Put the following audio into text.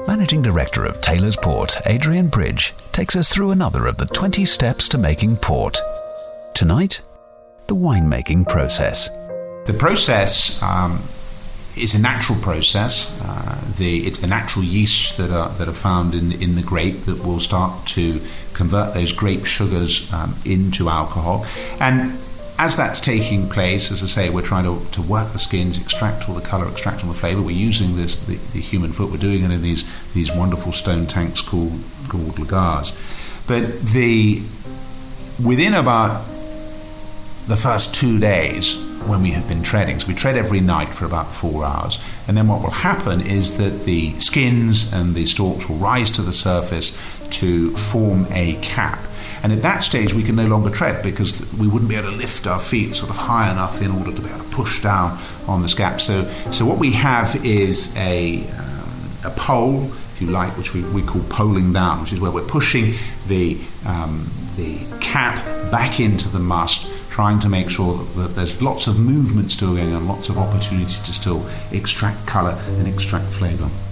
Managing Director of Taylor's Port, Adrian Bridge, takes us through another of the 20 steps to making port. Tonight, the winemaking process. The process is a natural process. It's the natural yeasts that are found in the grape that will start to convert those grape sugars into alcohol. And as that's taking place, as I say, we're trying to work the skins, extract all the colour, extract all the flavour. We're using the human foot. We're doing it in these wonderful stone tanks called lagars. But within about the first 2 days when we have been treading, so we tread every night for about 4 hours, and then what will happen is that the skins and the stalks will rise to the surface to form a cap. And at that stage we can no longer tread because we wouldn't be able to lift our feet sort of high enough in order to be able to push down on the scap. So what we have is a pole, if you like, which we call poling down, which is where we're pushing the cap back into the must, trying to make sure that there's lots of movement still going on, lots of opportunity to still extract colour and extract flavour.